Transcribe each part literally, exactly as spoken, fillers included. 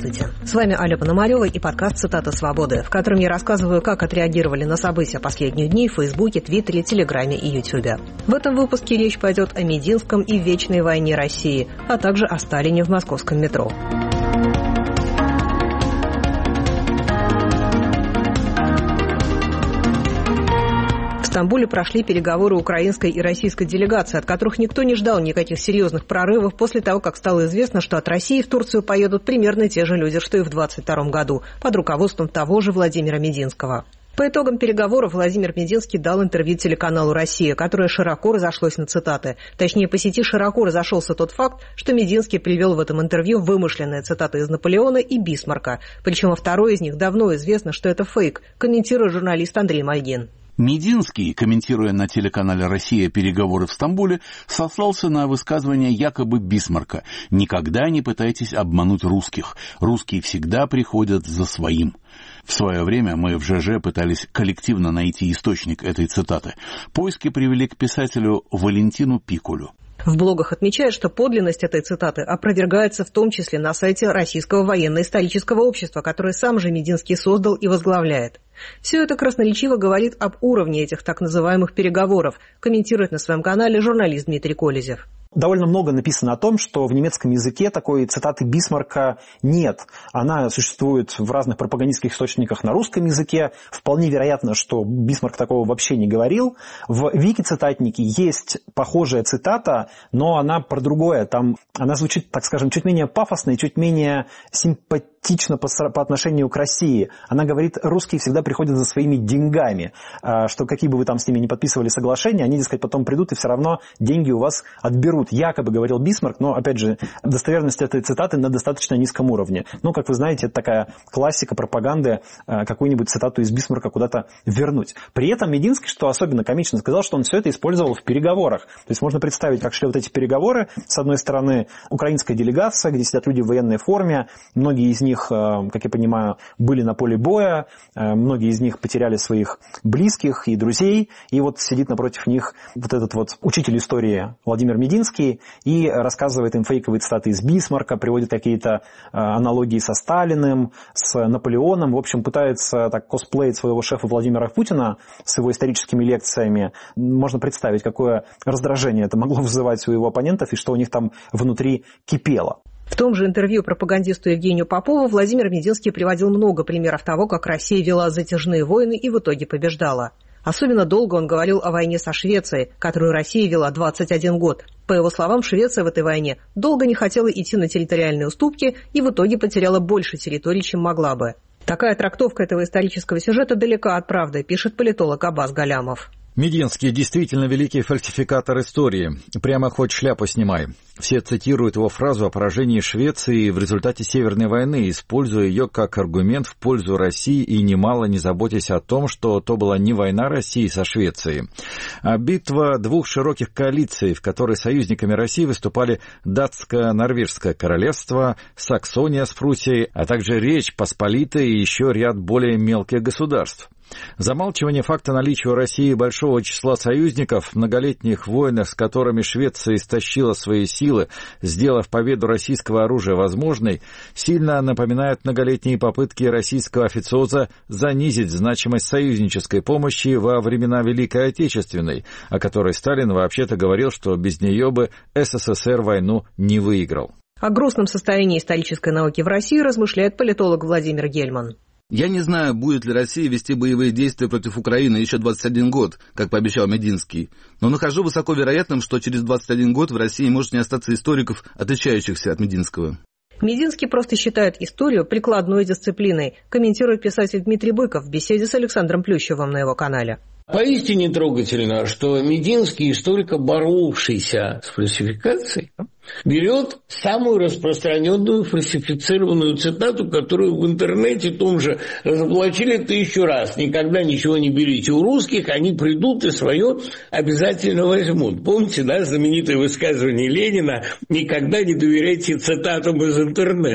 Здравствуйте. С вами Аля Пономарева и подкаст «Цитата свободы», в котором я рассказываю, как отреагировали на события последних дней в Фейсбуке, Твиттере, Телеграме и Ютьюбе. В этом выпуске речь пойдет о Мединском и вечной войне России, а также о Сталине в московском метро. В Стамбуле прошли переговоры украинской и российской делегации, от которых никто не ждал никаких серьезных прорывов после того, как стало известно, что от России в Турцию поедут примерно те же люди, что и в двадцать втором году, под руководством того же Владимира Мединского. По итогам переговоров Владимир Мединский дал интервью телеканалу «Россия», которое широко разошлось на цитаты. Точнее, по сети широко разошелся тот факт, что Мединский привел в этом интервью вымышленные цитаты из Наполеона и Бисмарка. Причем во второй из них давно известно, что это фейк, комментирует журналист Андрей Мальгин. Мединский, комментируя на телеканале «Россия» переговоры в Стамбуле, сослался на высказывание якобы Бисмарка: «Никогда не пытайтесь обмануть русских. Русские всегда приходят за своим». В свое время мы в ЖЖ пытались коллективно найти источник этой цитаты. Поиски привели к писателю Валентину Пикулю. В блогах отмечают, что подлинность этой цитаты опровергается в том числе на сайте Российского военно-исторического общества, которое сам же Мединский создал и возглавляет. Все это красноречиво говорит об уровне этих так называемых переговоров, комментирует на своем канале журналист Дмитрий Колезев. Довольно много написано о том, что в немецком языке такой цитаты Бисмарка нет. Она существует в разных пропагандистских источниках на русском языке. Вполне вероятно, что Бисмарк такого вообще не говорил. В Вики-цитатнике есть похожая цитата, но она про другое. Там она звучит, так скажем, чуть менее пафосно и чуть менее симпатично по, по отношению к России. Она говорит, русские всегда приходят за своими деньгами, что какие бы вы там с ними не подписывали соглашения, они, дескать, потом придут и все равно деньги у вас отберут. Якобы говорил Бисмарк, но, опять же, достоверность этой цитаты на достаточно низком уровне. Ну, как вы знаете, это такая классика пропаганды, какую-нибудь цитату из Бисмарка куда-то вернуть. При этом Мединский, что особенно комично, сказал, что он все это использовал в переговорах. То есть можно представить, как шли вот эти переговоры. С одной стороны, украинская делегация, где сидят люди в военной форме. Многие из них, как я понимаю, были на поле боя. Многие из них потеряли своих близких и друзей. И вот сидит напротив них вот этот вот учитель истории Владимир Мединский, и рассказывает им фейковые цитаты из Бисмарка, приводит какие-то э, аналогии со Сталиным, с Наполеоном. В общем, пытается так косплеить своего шефа Владимира Путина с его историческими лекциями. Можно представить, какое раздражение это могло вызывать у его оппонентов и что у них там внутри кипело. В том же интервью пропагандисту Евгению Попову Владимир Мединский приводил много примеров того, как Россия вела затяжные войны и в итоге побеждала. Особенно долго он говорил о войне со Швецией, которую Россия вела двадцать один год. По его словам, Швеция в этой войне долго не хотела идти на территориальные уступки и в итоге потеряла больше территорий, чем могла бы. Такая трактовка этого исторического сюжета далека от правды, пишет политолог Аббас Галямов. Мединский действительно великий фальсификатор истории. Прямо хоть шляпу снимай. Все цитируют его фразу о поражении Швеции в результате Северной войны, используя ее как аргумент в пользу России и немало не заботясь о том, что то была не война России со Швецией, а битва двух широких коалиций, в которой союзниками России выступали Датско-Норвежское королевство, Саксония с Пруссией, а также Речь Посполитая и еще ряд более мелких государств. Замалчивание факта наличия у России большого числа союзников в многолетних войнах, с которыми Швеция истощила свои силы, сделав победу российского оружия возможной, сильно напоминает многолетние попытки российского официоза занизить значимость союзнической помощи во времена Великой Отечественной, о которой Сталин вообще-то говорил, что без нее бы СССР войну не выиграл. О грустном состоянии исторической науки в России размышляет политолог Владимир Гельман. Я не знаю, будет ли Россия вести боевые действия против Украины еще двадцать один год, как пообещал Мединский, но нахожу высоко вероятным, что через двадцать один год в России может не остаться историков, отличающихся от Мединского. Мединский просто считает историю прикладной дисциплиной, комментирует писатель Дмитрий Быков в беседе с Александром Плющевым на его канале. Поистине трогательно, что Мединский, историк, боровшийся с фальсификацией, берет самую распространенную фальсифицированную цитату, которую в интернете том же разоблачили тысячу раз. Никогда ничего не берите у русских, они придут и свое обязательно возьмут. Помните, да, знаменитое высказывание Ленина «Никогда не доверяйте цитатам из интернета».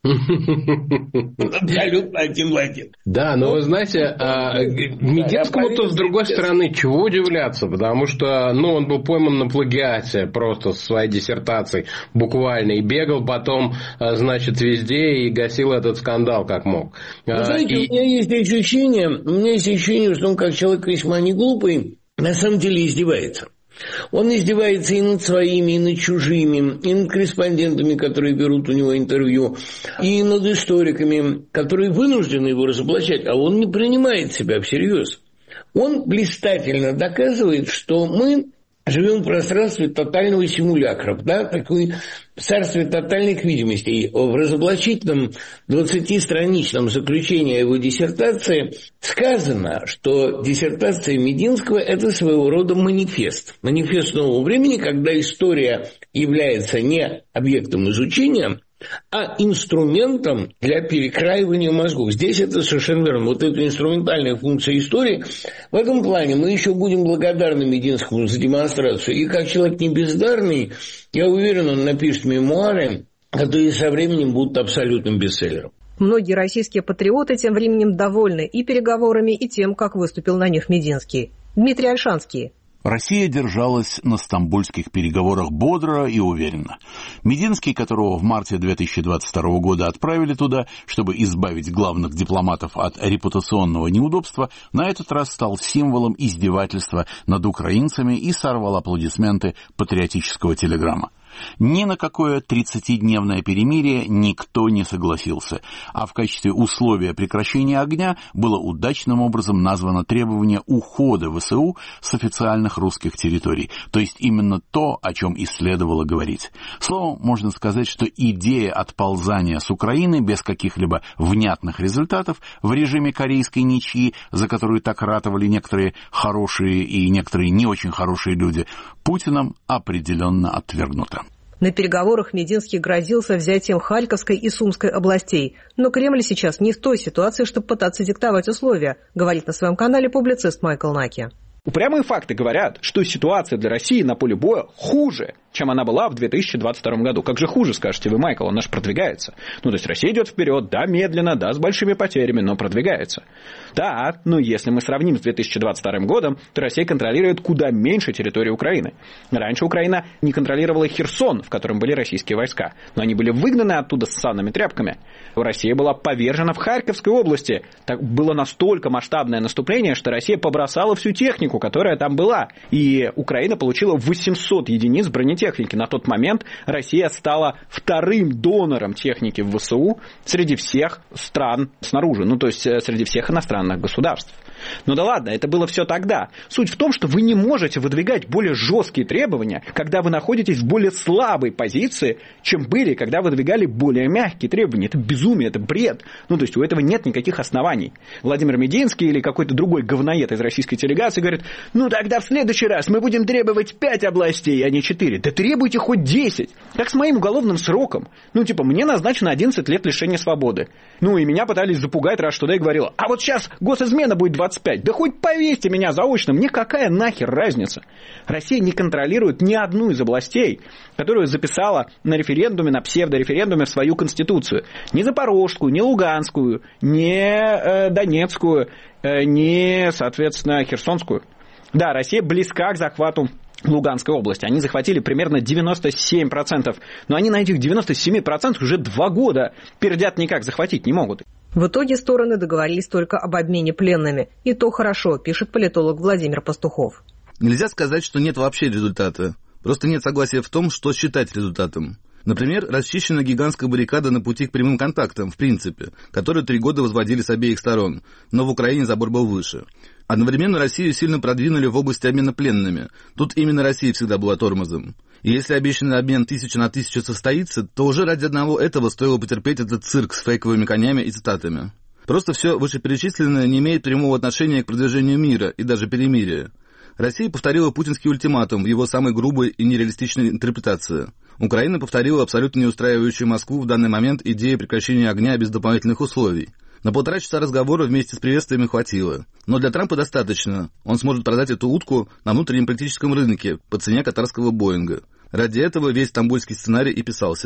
Абсолютно один в один. Да, но вы знаете, Мединскому-то, с другой стороны, чего удивляться, потому что, ну, он был пойман на плагиате просто со своей диссертацией буквально, и бегал потом, значит, везде и гасил этот скандал как мог. Вы знаете, и... у меня есть ощущение, у меня есть ощущение, что он, как человек весьма не глупый, на самом деле издевается. Он издевается и над своими, и над чужими, и над корреспондентами, которые берут у него интервью, и над историками, которые вынуждены его разоблачать, а он не принимает себя всерьез. Он блистательно доказывает, что мы живем в пространстве тотального симулякра, да, такой царстве тотальных видимостей. В разоблачительном двадцатистраничном заключении его диссертации сказано, что диссертация Мединского – это своего рода манифест. Манифест нового времени, когда история является не объектом изучения, а инструментом для перекраивания мозгов. Здесь это совершенно верно. Вот эта инструментальная функция истории. В этом плане мы еще будем благодарны Мединскому за демонстрацию. И как человек не бездарный, я уверен, он напишет мемуары, которые со временем будут абсолютным бестселлером. Многие российские патриоты тем временем довольны и переговорами, и тем, как выступил на них Мединский. Дмитрий Ольшанский. Россия держалась на стамбульских переговорах бодро и уверенно. Мединский, которого в марте две тысячи двадцать второго года отправили туда, чтобы избавить главных дипломатов от репутационного неудобства, на этот раз стал символом издевательства над украинцами и сорвал аплодисменты патриотического телеграмма. Ни на какое тридцатидневное перемирие никто не согласился, а в качестве условия прекращения огня было удачным образом названо требование ухода ВСУ с официальных русских территорий, то есть именно то, о чем и следовало говорить. Словом, можно сказать, что идея отползания с Украины без каких-либо внятных результатов в режиме корейской ничьи, за которую так ратовали некоторые хорошие и некоторые не очень хорошие люди, Путиным определенно отвергнута. На переговорах Мединский грозился взятием Харьковской и Сумской областей. Но Кремль сейчас не в той ситуации, чтобы пытаться диктовать условия, говорит на своем канале публицист Майкл Наки. Упрямые факты говорят, что ситуация для России на поле боя хуже, чем она была в две тысячи двадцать втором году. Как же хуже, скажете вы, Майкл, она же продвигается. Ну, то есть Россия идет вперед, да, медленно, да, с большими потерями, но продвигается. Да, но если мы сравним с две тысячи двадцать вторым годом, то Россия контролирует куда меньше территории Украины. Раньше Украина не контролировала Херсон, в котором были российские войска, но они были выгнаны оттуда с ссаными тряпками. Россия была повержена в Харьковской области. Так было настолько масштабное наступление, что Россия побросала всю технику, которая там была. И Украина получила восемьсот единиц бронетехники. На тот момент Россия стала вторым донором техники в ВСУ среди всех стран снаружи, ну то есть среди всех иностранных государств. Ну да ладно, это было все тогда. Суть в том, что вы не можете выдвигать более жесткие требования, когда вы находитесь в более слабой позиции, чем были, когда выдвигали более мягкие требования. Это безумие, это бред. Ну то есть у этого нет никаких оснований. Владимир Мединский или какой-то другой говноед из российской делегации говорит: ну тогда в следующий раз мы будем требовать пять областей, а не четыре. Да требуйте хоть десять. Как с моим уголовным сроком. Ну типа мне назначено одиннадцать лет лишения свободы. Ну и меня пытались запугать, раз туда и говорила: а вот сейчас госизмена будет двадцать пять. Да хоть повесьте меня заочно, мне какая нахер разница? Россия не контролирует ни одну из областей, которую записала на референдуме, на псевдореферендуме в свою конституцию. Ни Запорожскую, ни Луганскую, ни э, Донецкую, э, ни, соответственно, Херсонскую. Да, Россия близка к захвату Луганской области. Они захватили примерно девяносто семь процентов. Но они на этих девяносто семь процентов уже два года пердят, никак захватить не могут. В итоге стороны договорились только об обмене пленными. И то хорошо, пишет политолог Владимир Пастухов. Нельзя сказать, что нет вообще результата. Просто нет согласия в том, что считать результатом. Например, расчищена гигантская баррикада на пути к прямым контактам, в принципе, которую три года возводили с обеих сторон, но в Украине забор был выше. Одновременно Россию сильно продвинули в области обмена пленными. Тут именно Россия всегда была тормозом. И если обещанный обмен тысяча на тысячу состоится, то уже ради одного этого стоило потерпеть этот цирк с фейковыми конями и цитатами. Просто все вышеперечисленное не имеет прямого отношения к продвижению мира и даже перемирия. Россия повторила путинский ультиматум в его самой грубой и нереалистичной интерпретации. Украина повторила абсолютно не устраивающую Москву в данный момент идею прекращения огня без дополнительных условий. На полтора часа разговора вместе с приветствиями хватило. Но для Трампа достаточно. Он сможет продать эту утку на внутреннем политическом рынке по цене катарского Боинга. Ради этого весь стамбульский сценарий и писался.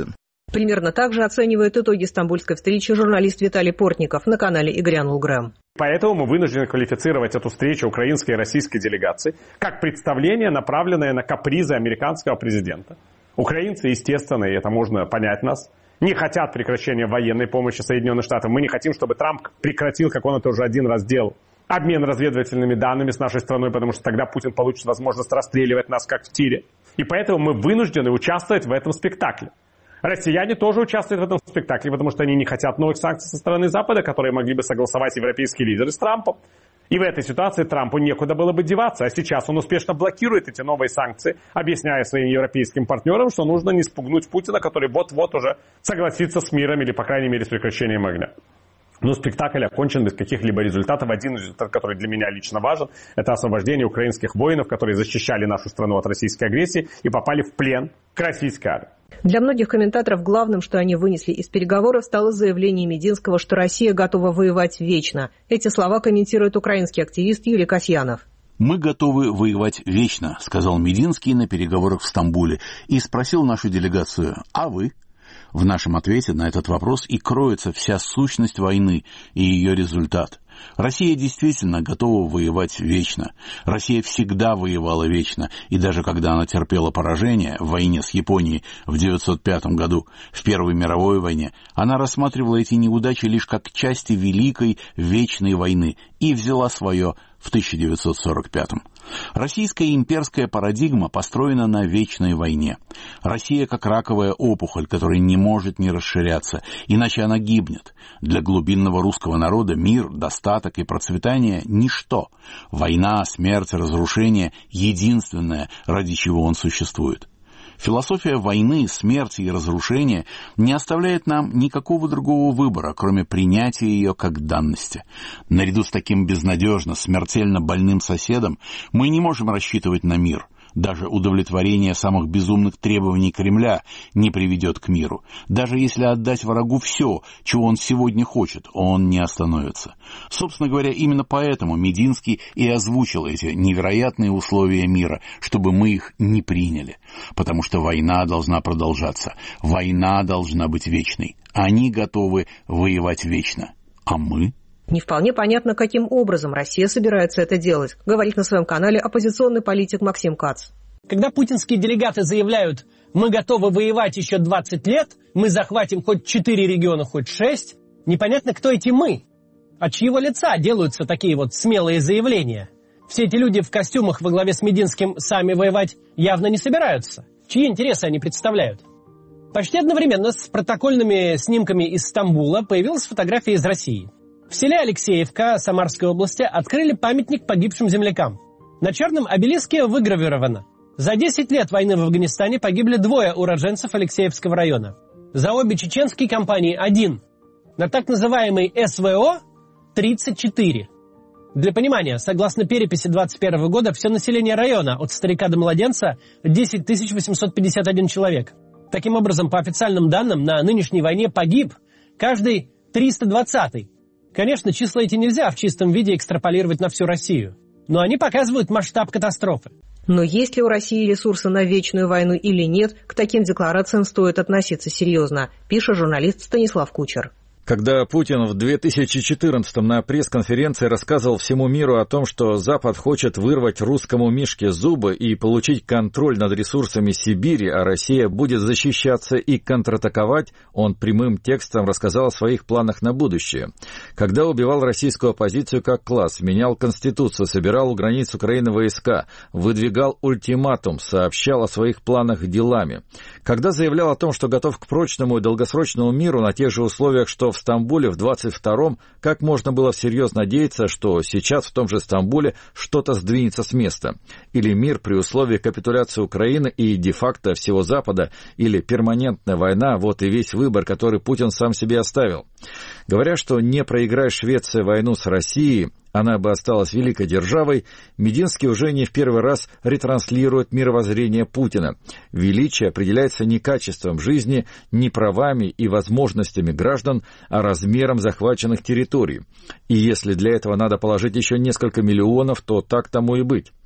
Примерно так же оценивает итоги стамбульской встречи журналист Виталий Портников на канале «И грянул Грэм». Поэтому мы вынуждены квалифицировать эту встречу украинской и российской делегаций как представление, направленное на капризы американского президента. Украинцы, естественно, и это можно понять нас, не хотят прекращения военной помощи Соединенных Штатов. Мы не хотим, чтобы Трамп прекратил, как он это уже один раз делал, обмен разведывательными данными с нашей страной, потому что тогда Путин получит возможность расстреливать нас, как в тире. И поэтому мы вынуждены участвовать в этом спектакле. Россияне тоже участвуют в этом спектакле, потому что они не хотят новых санкций со стороны Запада, которые могли бы согласовать европейские лидеры с Трампом. И в этой ситуации Трампу некуда было бы деваться. А сейчас он успешно блокирует эти новые санкции, объясняя своим европейским партнерам, что нужно не спугнуть Путина, который вот-вот уже согласится с миром или, по крайней мере, с прекращением огня. Но спектакль окончен без каких-либо результатов. Один результат, который для меня лично важен, это освобождение украинских воинов, которые защищали нашу страну от российской агрессии и попали в плен к российской армии. Для многих комментаторов главным, что они вынесли из переговоров, стало заявление Мединского, что Россия готова воевать вечно. Эти слова комментирует украинский активист Юрий Касьянов. «Мы готовы воевать вечно», — сказал Мединский на переговорах в Стамбуле и спросил нашу делегацию: «А вы?» В нашем ответе на этот вопрос и кроется вся сущность войны и ее результат. Россия действительно готова воевать вечно. Россия всегда воевала вечно, и даже когда она терпела поражение в войне с Японией в девятьсот пятом году, в Первой мировой войне, она рассматривала эти неудачи лишь как части великой вечной войны и взяла свое в тысяча девятьсот сорок пятом. Российская имперская парадигма построена на вечной войне. Россия как раковая опухоль, которая не может не расширяться, иначе она гибнет. Для глубинного русского народа мир, достаток и процветание – ничто. Война, смерть, разрушение – единственное, ради чего он существует. Философия войны, смерти и разрушения не оставляет нам никакого другого выбора, кроме принятия ее как данности. Наряду с таким безнадежно, смертельно больным соседом мы не можем рассчитывать на мир. Даже удовлетворение самых безумных требований Кремля не приведет к миру. Даже если отдать врагу все, чего он сегодня хочет, он не остановится. Собственно говоря, именно поэтому Мединский и озвучил эти невероятные условия мира, чтобы мы их не приняли. Потому что война должна продолжаться. Война должна быть вечной. Они готовы воевать вечно. А мы? Не вполне понятно, каким образом Россия собирается это делать, говорит на своем канале оппозиционный политик Максим Кац. Когда путинские делегаты заявляют: мы готовы воевать еще двадцать лет, мы захватим хоть четыре региона, хоть шесть, непонятно, кто эти «мы». От чьего лица делаются такие вот смелые заявления? Все эти люди в костюмах во главе с Мединским сами воевать явно не собираются. Чьи интересы они представляют? Почти одновременно с протокольными снимками из Стамбула появилась фотография из России. В селе Алексеевка Самарской области открыли памятник погибшим землякам. На черном обелиске выгравировано: за десять лет войны в Афганистане погибли двое уроженцев Алексеевского района. За обе чеченские кампании один. На так называемый эс вэ о тридцать четыре. Для понимания, согласно переписи двадцать первого года, все население района от старика до младенца десять тысяч восемьсот пятьдесят один человек. Таким образом, по официальным данным, на нынешней войне погиб каждый триста двадцатый. Конечно, числа эти нельзя в чистом виде экстраполировать на всю Россию, но они показывают масштаб катастрофы. Но есть ли у России ресурсы на вечную войну или нет, к таким декларациям стоит относиться серьезно, пишет журналист Станислав Кучер. Когда Путин в две тысячи четырнадцатом на пресс-конференции рассказывал всему миру о том, что Запад хочет вырвать русскому мишке зубы и получить контроль над ресурсами Сибири, а Россия будет защищаться и контратаковать, он прямым текстом рассказал о своих планах на будущее. Когда убивал российскую оппозицию как класс, менял Конституцию, собирал у границ Украины войска, выдвигал ультиматум, сообщал о своих планах делами. Когда заявлял о том, что готов к прочному и долгосрочному миру на тех же условиях, что в Стамбуле в двадцать втором, как можно было всерьез надеяться, что сейчас в том же Стамбуле что-то сдвинется с места? Или мир при условии капитуляции Украины и де-факто всего Запада, или перманентная война, вот и весь выбор, который Путин сам себе оставил. Говоря, что не проиграет Швеция войну с Россией, она бы осталась великой державой, Мединский уже не в первый раз ретранслирует мировоззрение Путина. Величие определяется не качеством жизни, не правами и возможностями граждан, а размером захваченных территорий. И если для этого надо положить еще несколько миллионов, то так тому и быть.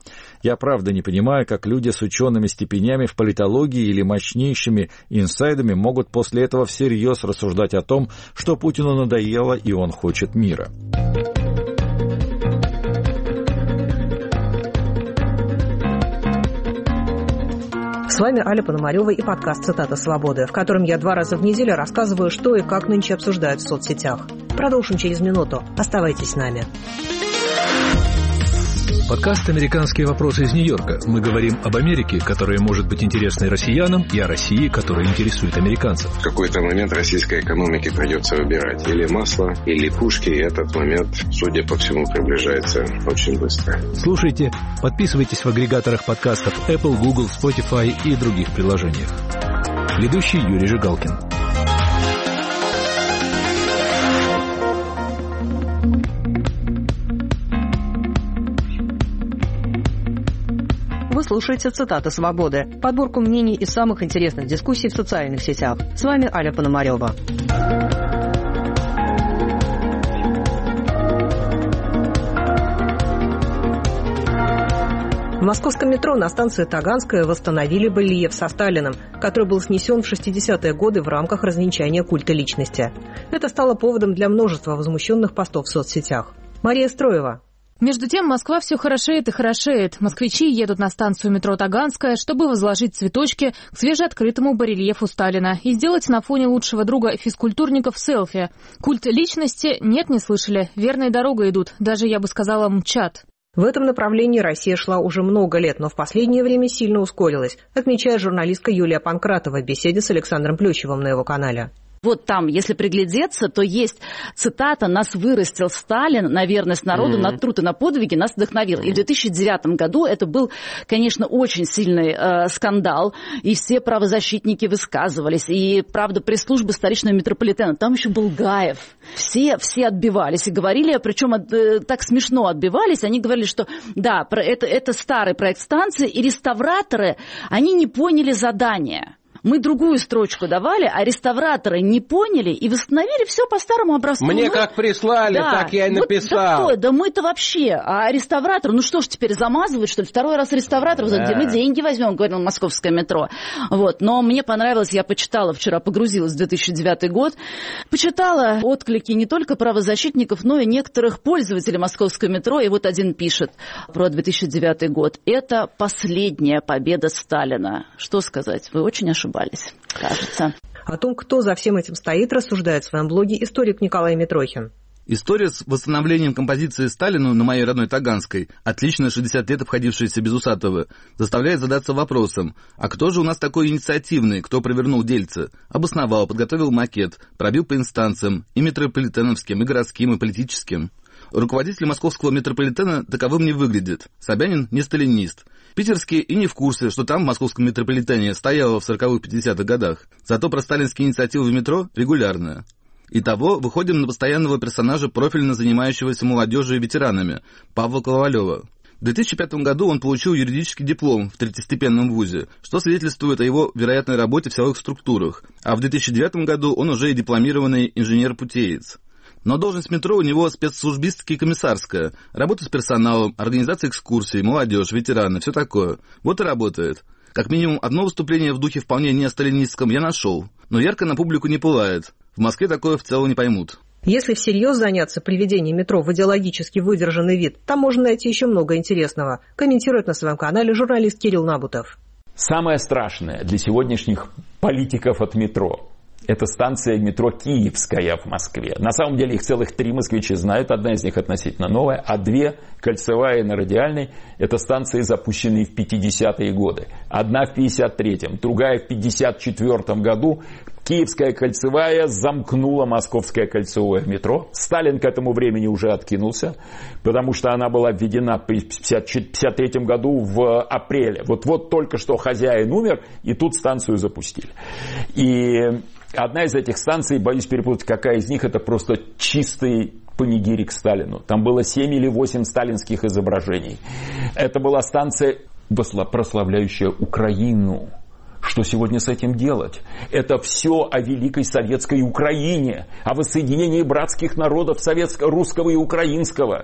Я правда не понимаю, как люди с учеными степенями в политологии или мощнейшими инсайдами могут после этого всерьез рассуждать о том, что Путину надоело и он хочет мира. С вами Аля Пономарева и подкаст «Цитата свободы», в котором я два раза в неделю рассказываю, что и как нынче обсуждают в соцсетях. Продолжим через минуту. Оставайтесь с нами. Подкаст «Американские вопросы» из Нью-Йорка. Мы говорим об Америке, которая может быть интересной россиянам, и о России, которая интересует американцев. В какой-то момент российской экономике придется выбирать или масло, или пушки, и этот момент, судя по всему, приближается очень быстро. Слушайте, подписывайтесь в агрегаторах подкастов Apple, Google, Spotify и других приложениях. Ведущий Юрий Жигалкин. Вы слушаете «Цитаты свободы», подборку мнений из самых интересных дискуссий в социальных сетях. С вами Аля Пономарева. В московском метро на станции Таганская восстановили барельеф со Сталиным, который был снесен в шестидесятые годы в рамках развенчания культа личности. Это стало поводом для множества возмущенных постов в соцсетях. Мария Строева. Между тем, Москва все хорошеет и хорошеет. Москвичи едут на станцию метро Таганская, чтобы возложить цветочки к свежеоткрытому барельефу Сталина и сделать на фоне лучшего друга физкультурников селфи. Культ личности нет, не слышали. Верной дорогой идут. Даже, я бы сказала, мчат. В этом направлении Россия шла уже много лет, но в последнее время сильно ускорилась, отмечает журналистка Юлия Панкратова в беседе с Александром Плющевым на его канале. Вот там, если приглядеться, то есть цитата «Нас вырастил Сталин на верность народу, mm-hmm. на труд и на подвиги нас вдохновил». И в две тысячи девятом году это был, конечно, очень сильный э, скандал, и все правозащитники высказывались, и, правда, пресс-служба столичного метрополитена, там еще был Гаев. Все, все отбивались и говорили, причем э, так смешно отбивались, они говорили, что да, это, это старый проект станции, и реставраторы, они не поняли задания. Мы другую строчку давали, а реставраторы не поняли и восстановили все по старому образцу. Мне ну, как прислали, да, так я и написал. Вот, да, да мы-то вообще, а реставратор, ну что ж теперь замазывать, что ли? Второй раз реставратор, да. Где мы деньги возьмем, говорил московское метро. Вот. Но мне понравилось, я почитала вчера, погрузилась в две тысячи девятый год, почитала отклики не только правозащитников, но и некоторых пользователей московского метро. И вот один пишет про две тысячи девятый год. Это последняя победа Сталина. Что сказать? Вы очень ошибаетесь. Кажется. О том, кто за всем этим стоит, рассуждает в своем блоге историк Николай Митрохин. История с восстановлением композиции Сталину на моей родной Таганской, отлично шестьдесят лет обходившаяся без Усатого, заставляет задаться вопросом, а кто же у нас такой инициативный, кто провернул дельце, обосновал, подготовил макет, пробил по инстанциям, и метрополитеновским, и городским, и политическим. Руководитель московского метрополитена таковым не выглядит. Собянин не сталинист. Питерские и не в курсе, что там в московском метрополитене стояло в сороковых-пятидесятых годах. Зато про сталинские инициативы в метро регулярная. Итого выходим на постоянного персонажа, профильно занимающегося молодежью и ветеранами, Павла Ковалева. В две тысячи пятом году он получил юридический диплом в третьестепенном вузе, что свидетельствует о его вероятной работе в силовых структурах. А в две тысячи девятом году он уже и дипломированный инженер-путеец. Но должность метро у него спецслужбистская и комиссарская. Работа с персоналом, организация экскурсий, молодежь, ветераны, все такое. Вот и работает. Как минимум одно выступление в духе вполне не сталинистском я нашел. Но ярко на публику не пылает. В Москве такое в целом не поймут. Если всерьез заняться приведением метро в идеологически выдержанный вид, там можно найти еще много интересного, комментирует на своем канале журналист Кирилл Набутов. Самое страшное для сегодняшних политиков от метро – это станция метро Киевская в Москве. На самом деле их целых три москвичи знают. Одна из них относительно новая, а две, Кольцевая и на Радиальной, это станции, запущенные в пятидесятые годы. Одна в пятьдесят третьем, другая в пятьдесят четвёртом году. Киевская Кольцевая замкнула Московское кольцевое метро. Сталин к этому времени уже откинулся, потому что она была введена в пятьдесят третьем году в апреле. Вот-вот только что хозяин умер, и тут станцию запустили. И одна из этих станций, боюсь перепутать, какая из них, это просто чистый панигирик Сталину. Там было семь или восемь сталинских изображений. Это была станция, прославляющая Украину. Что сегодня с этим делать? Это все о великой советской Украине, о воссоединении братских народов советского, русского и украинского.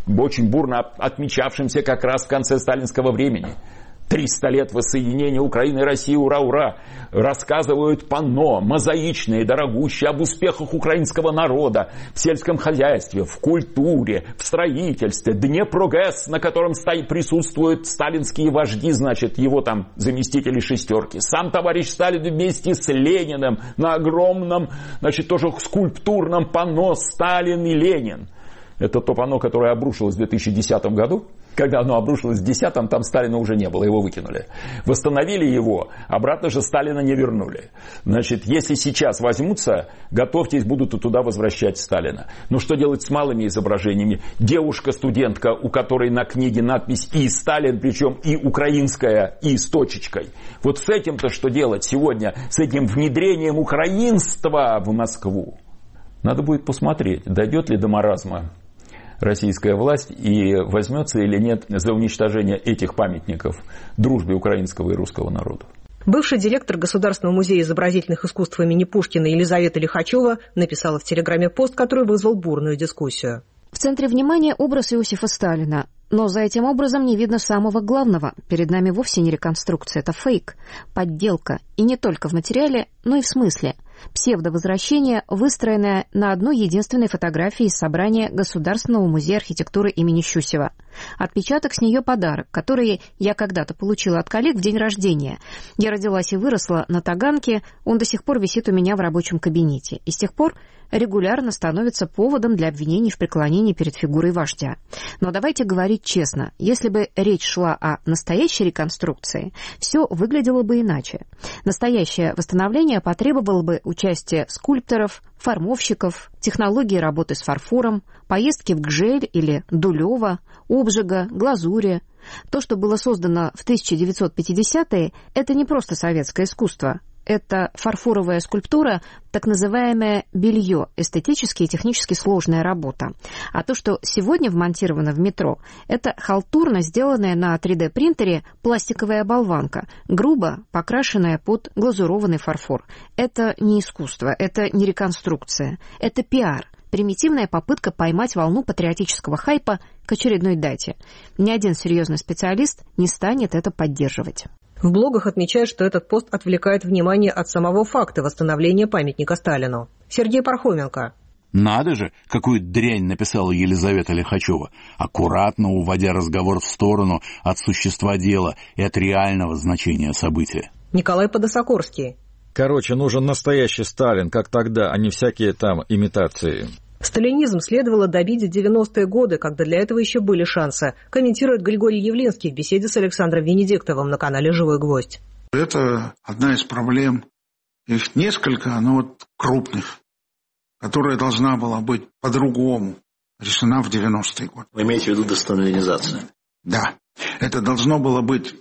очень бурно отмечавшимся как раз в конце сталинского времени. триста лет воссоединения Украины и России, ура, ура! Рассказывают панно, мозаичные, дорогущие, об успехах украинского народа в сельском хозяйстве, в культуре, в строительстве. Днепрогэс, на котором присутствуют сталинские вожди, значит, его там заместители шестерки. Сам товарищ Сталин вместе с Лениным на огромном, значит, тоже скульптурном панно «Сталин и Ленин». Это то панно, которое обрушилось в две тысячи десятом году. Когда оно обрушилось в две тысячи десятом, там Сталина уже не было, его выкинули. Восстановили его, обратно же Сталина не вернули. Значит, если сейчас возьмутся, готовьтесь, будут и туда возвращать Сталина. Но что делать с малыми изображениями? Девушка-студентка, у которой на книге надпись «И Сталин», причем и украинская, и с точечкой. Вот с этим-то что делать сегодня? С этим внедрением украинства в Москву? Надо будет посмотреть, дойдет ли до маразма российская власть и возьмется или нет за уничтожение этих памятников дружбе украинского и русского народа. Бывший директор Государственного музея изобразительных искусств имени Пушкина Елизавета Лихачева написала в Телеграме пост, который вызвал бурную дискуссию. В центре внимания образ Иосифа Сталина. Но за этим образом не видно самого главного. Перед нами вовсе не реконструкция, это фейк, подделка. И не только в материале, но и в смысле. Псевдовозвращение, выстроенное на одной единственной фотографии из собрания Государственного музея архитектуры имени Щусева. Отпечаток с нее подарок, который я когда-то получила от коллег в день рождения. Я родилась и выросла на Таганке, он до сих пор висит у меня в рабочем кабинете. И с тех пор регулярно становится поводом для обвинений в преклонении перед фигурой вождя. Но давайте говорить честно, если бы речь шла о настоящей реконструкции, все выглядело бы иначе. Настоящее восстановление потребовало бы участия скульпторов, формовщиков, технологии работы с фарфором, поездки в Гжель или Дулево, обжига, глазури. То, что было создано в тысяча девятьсот пятидесятые, это не просто советское искусство. Это фарфоровая скульптура, так называемое белье, эстетически и технически сложная работа. А то, что сегодня вмонтировано в метро, это халтурно сделанная на три дэ принтере пластиковая болванка, грубо покрашенная под глазурованный фарфор. Это не искусство, это не реконструкция, это пиар. Примитивная попытка поймать волну патриотического хайпа к очередной дате. Ни один серьезный специалист не станет это поддерживать. В блогах отмечают, что этот пост отвлекает внимание от самого факта восстановления памятника Сталину. Сергей Пархоменко. Надо же, какую дрянь написала Елизавета Лихачева, аккуратно уводя разговор в сторону от существа дела и от реального значения события. Николай Подосокорский. Короче, нужен настоящий Сталин, как тогда, а не всякие там имитации. Сталинизм следовало добить в девяностые годы, когда для этого еще были шансы, комментирует Григорий Явлинский в беседе с Александром Венедиктовым на канале «Живой гвоздь». Это одна из проблем, их несколько, но вот крупных, которая должна была быть по-другому решена в девяностые годы. Вы имеете в виду десталинизацию? Да. Это должно было быть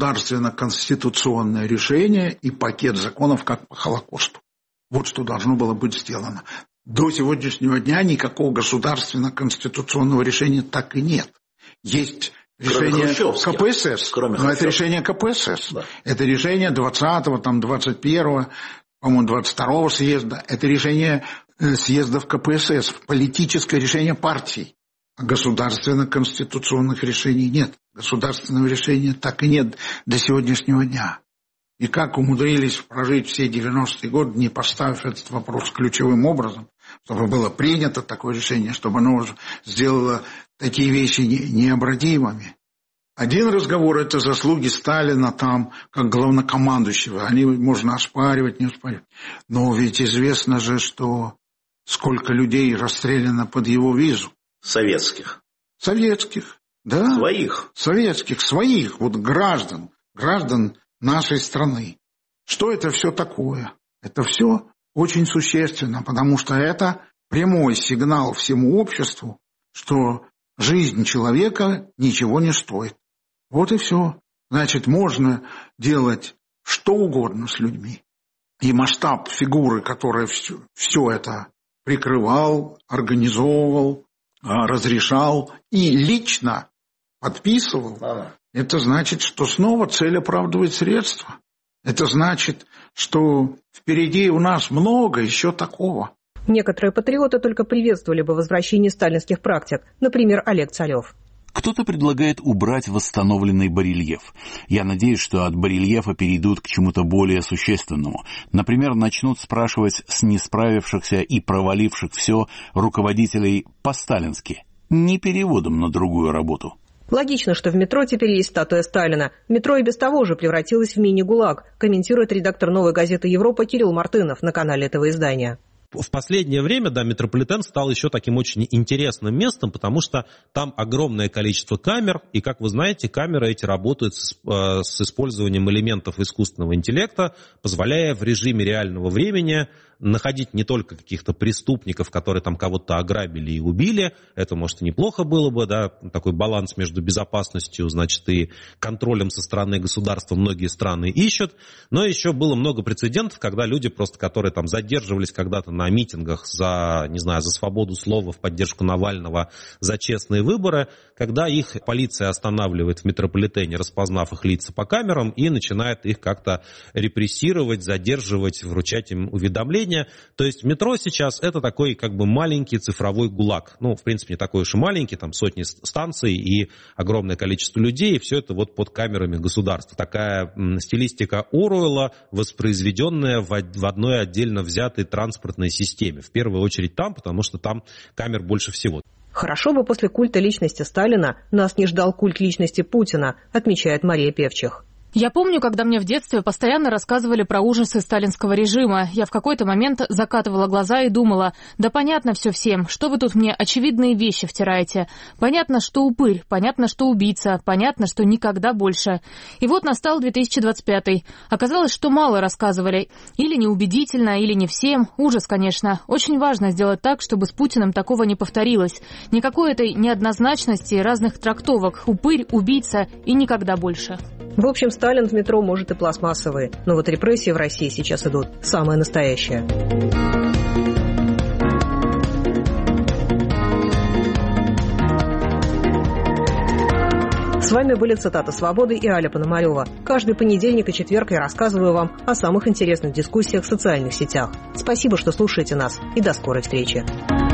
государственно-конституционное решение и пакет законов как по Холокосту. Вот что должно было быть сделано. До сегодняшнего дня никакого государственно-конституционного решения так и нет. Есть решение ка пэ эс эс, но это решение ка пэ эс эс. Да. Это решение двадцатого, там, двадцать первого, по-моему, двадцать второго съезда. Это решение съездов ка пэ эс эс, политическое решение партий. А государственно-конституционных решений нет. Государственного решения так и нет до сегодняшнего дня. И как умудрились прожить все девяностые годы, не поставив этот вопрос ключевым образом, чтобы было принято такое решение, чтобы оно уже сделало такие вещи необратимыми. Один разговор – это заслуги Сталина там, как главнокомандующего. Они можно оспаривать, не оспаривать. Но ведь известно же, что сколько людей расстреляно под его визу. Советских. Советских, да. Своих. Советских, своих, вот граждан, граждан нашей страны. Что это все такое? Это все очень существенно, потому что это прямой сигнал всему обществу, что жизнь человека ничего не стоит. Вот и все. Значит, можно делать что угодно с людьми. И масштаб фигуры, которая все, все это прикрывал, организовывал, разрешал и лично подписывал, ага. Это значит, что снова цель оправдывает средства. Это значит, что впереди у нас много еще такого. Некоторые патриоты только приветствовали бы возвращение сталинских практик, например, Олег Царев. Кто-то предлагает убрать восстановленный барельеф. Я надеюсь, что от барельефа перейдут к чему-то более существенному. Например, начнут спрашивать с не справившихся и проваливших все руководителей по-сталински, не переводом на другую работу. Логично, что в метро теперь есть статуя Сталина. Метро и без того же превратилось в мини-гулаг, комментирует редактор «Новой газеты Европа» Кирилл Мартынов на канале этого издания. В последнее время, да, метрополитен стал еще таким очень интересным местом, потому что там огромное количество камер, и, как вы знаете, камеры эти работают с, э, с использованием элементов искусственного интеллекта, позволяя в режиме реального времени находить не только каких-то преступников, которые там кого-то ограбили и убили, это, может, и неплохо было бы, да, такой баланс между безопасностью, значит, и контролем со стороны государства многие страны ищут, но еще было много прецедентов, когда люди просто, которые там задерживались когда-то на митингах за, не знаю, за свободу слова, в поддержку Навального, за честные выборы, когда их полиция останавливает в метрополитене, распознав их лица по камерам, и начинает их как-то репрессировать, задерживать, вручать им уведомления. То есть метро сейчас это такой как бы маленький цифровой ГУЛАГ. Ну, в принципе, не такой уж и маленький, там сотни станций и огромное количество людей, и все это вот под камерами государства. Такая м, стилистика Оруэлла, воспроизведенная в, в одной отдельно взятой транспортной системе. В первую очередь там, потому что там камер больше всего. Хорошо бы после культа личности Сталина нас не ждал культ личности Путина, отмечает Мария Певчих. Я помню, когда мне в детстве постоянно рассказывали про ужасы сталинского режима. Я в какой-то момент закатывала глаза и думала, да понятно все всем, что вы тут мне очевидные вещи втираете. Понятно, что упырь, понятно, что убийца, понятно, что никогда больше. И вот настал две тысячи двадцать пятый. Оказалось, что мало рассказывали. Или неубедительно, или не всем. Ужас, конечно. Очень важно сделать так, чтобы с Путиным такого не повторилось. Никакой этой неоднозначности, разных трактовок. Упырь, убийца и никогда больше. В общем, Сталин в метро, может, и пластмассовый, но вот репрессии в России сейчас идут самые настоящие. С вами были цитаты «Свободы» и Аля Пономарева. Каждый понедельник и четверг я рассказываю вам о самых интересных дискуссиях в социальных сетях. Спасибо, что слушаете нас, и до скорой встречи.